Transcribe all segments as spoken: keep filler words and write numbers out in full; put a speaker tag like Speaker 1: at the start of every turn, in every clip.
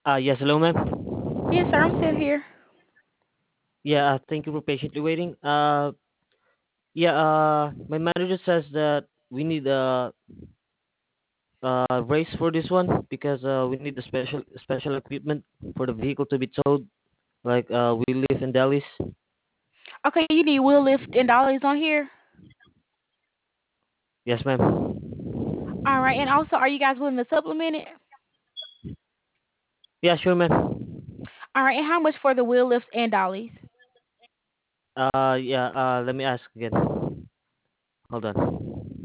Speaker 1: Uh, yes, hello, ma'am.
Speaker 2: Yes, sir. I'm still here.
Speaker 1: Yeah, uh, thank you for patiently waiting. Uh, yeah, uh, my manager says that we need a uh, race for this one because uh, we need the special special equipment for the vehicle to be towed, like uh, wheel lift and dollies.
Speaker 2: Okay, you need wheel lift and dollies on here.
Speaker 1: Yes, ma'am.
Speaker 2: All right, and also, are you guys willing to supplement it?
Speaker 1: Yeah, sure, ma'am.
Speaker 2: All right, and how much for the wheel lifts and dollies?
Speaker 1: Uh, yeah, uh, let me ask again. Hold on.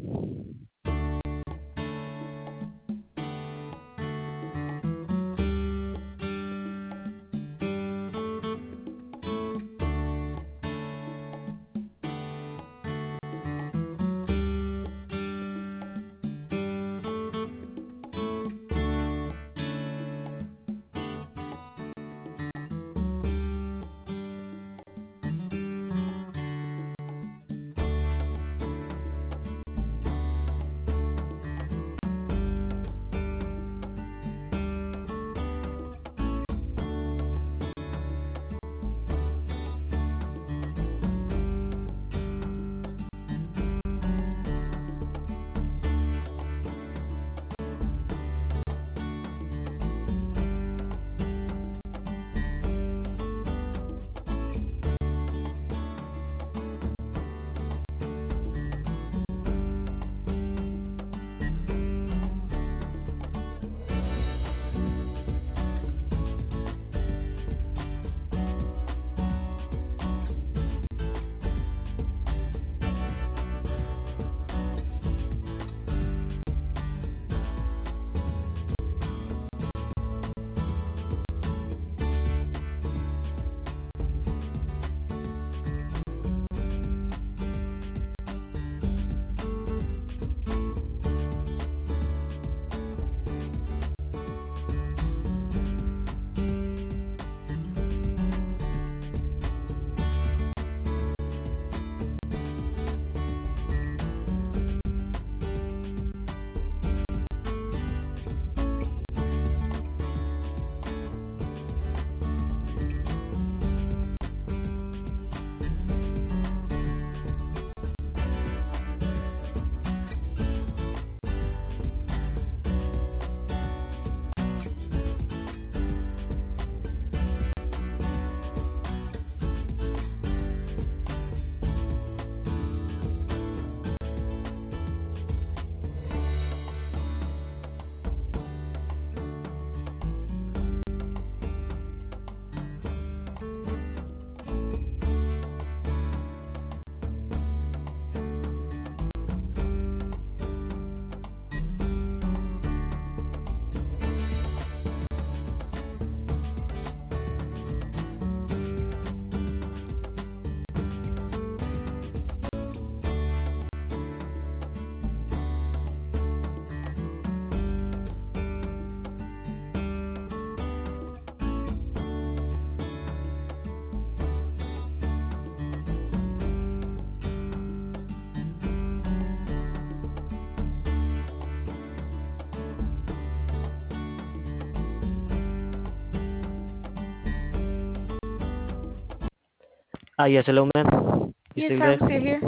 Speaker 1: Uh, yes, hello, ma'am. You
Speaker 2: Yes,
Speaker 1: still
Speaker 2: sir.
Speaker 1: there?
Speaker 2: I'm still here.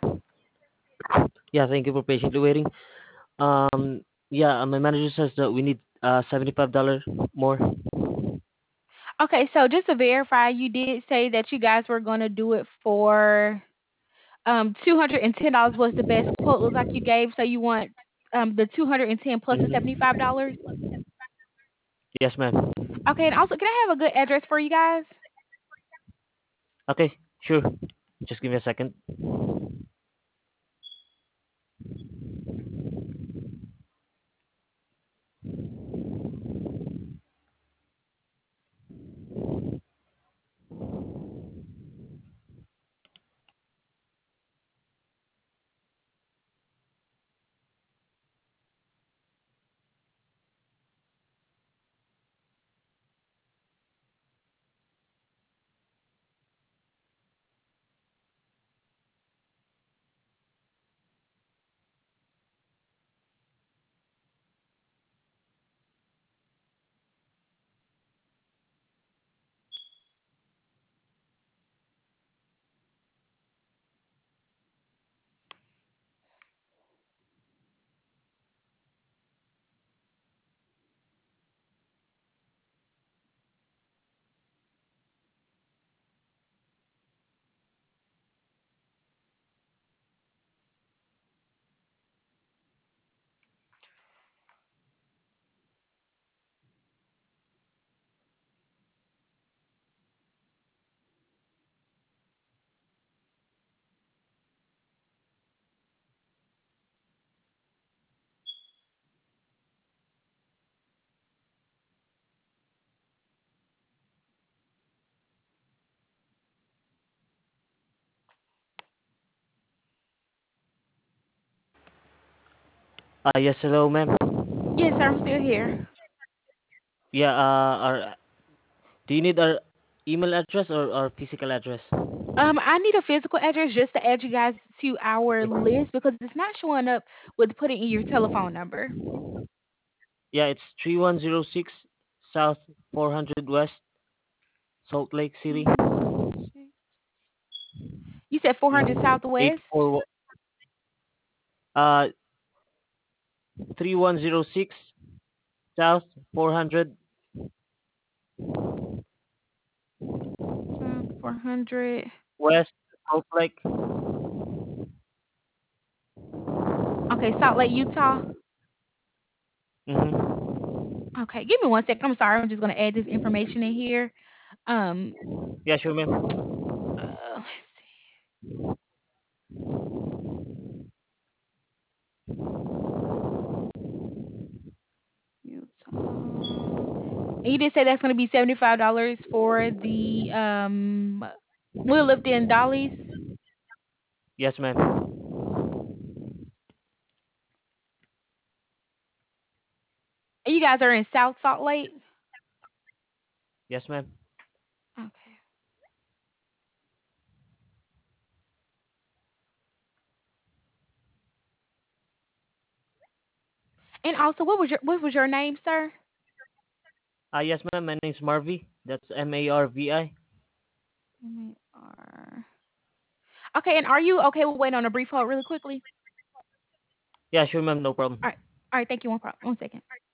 Speaker 1: Yeah, thank you for patiently waiting. Um, yeah, uh, my manager says that we need uh seventy-five dollars more.
Speaker 2: Okay, so just to verify, you did say that you guys were going to do it for um two hundred and ten dollars was the best quote. Looks like you gave. So you want um the two hundred and ten plus the seventy
Speaker 1: Mm-hmm.
Speaker 2: five dollars.
Speaker 1: Yes, ma'am.
Speaker 2: Okay, and also, can I have a good address for you guys?
Speaker 1: Okay, sure. Just give me a second. Uh, yes, hello, ma'am.
Speaker 2: Yes, sir, I'm still here.
Speaker 1: Yeah, uh, our, do you need our email address or our physical address?
Speaker 2: Um, I need a physical address just to add you guys to our list because it's not showing up with putting in your telephone number.
Speaker 1: Yeah, it's three one zero six South four hundred West, Salt Lake City.
Speaker 2: You said four hundred
Speaker 1: Mm-hmm.
Speaker 2: Southwest.
Speaker 1: eight four, uh, three one zero six South four hundred
Speaker 2: South four hundred.
Speaker 1: West, Salt Lake.
Speaker 2: Okay, Salt Lake, Utah.
Speaker 1: Mm-hmm.
Speaker 2: Okay, give me one second. I'm sorry. I'm just gonna add this information in here. Um,
Speaker 1: Yeah, sure, ma'am.
Speaker 2: uh, let's see, Utah. And you did say that's gonna be seventy-five dollars for the um wheel lifting dollies.
Speaker 1: Yes, ma'am.
Speaker 2: And you guys are in South Salt Lake.
Speaker 1: Yes, ma'am.
Speaker 2: Okay. And also, what was your what was your name, sir?
Speaker 1: Uh, yes, ma'am. My name's Marvy. That's M A R V I.
Speaker 2: M A R. Okay, and are you okay with waiting on a brief hold really quickly?
Speaker 1: Yeah, sure, ma'am. No
Speaker 2: All
Speaker 1: problem.
Speaker 2: right. All right, thank you. One, pro- one second.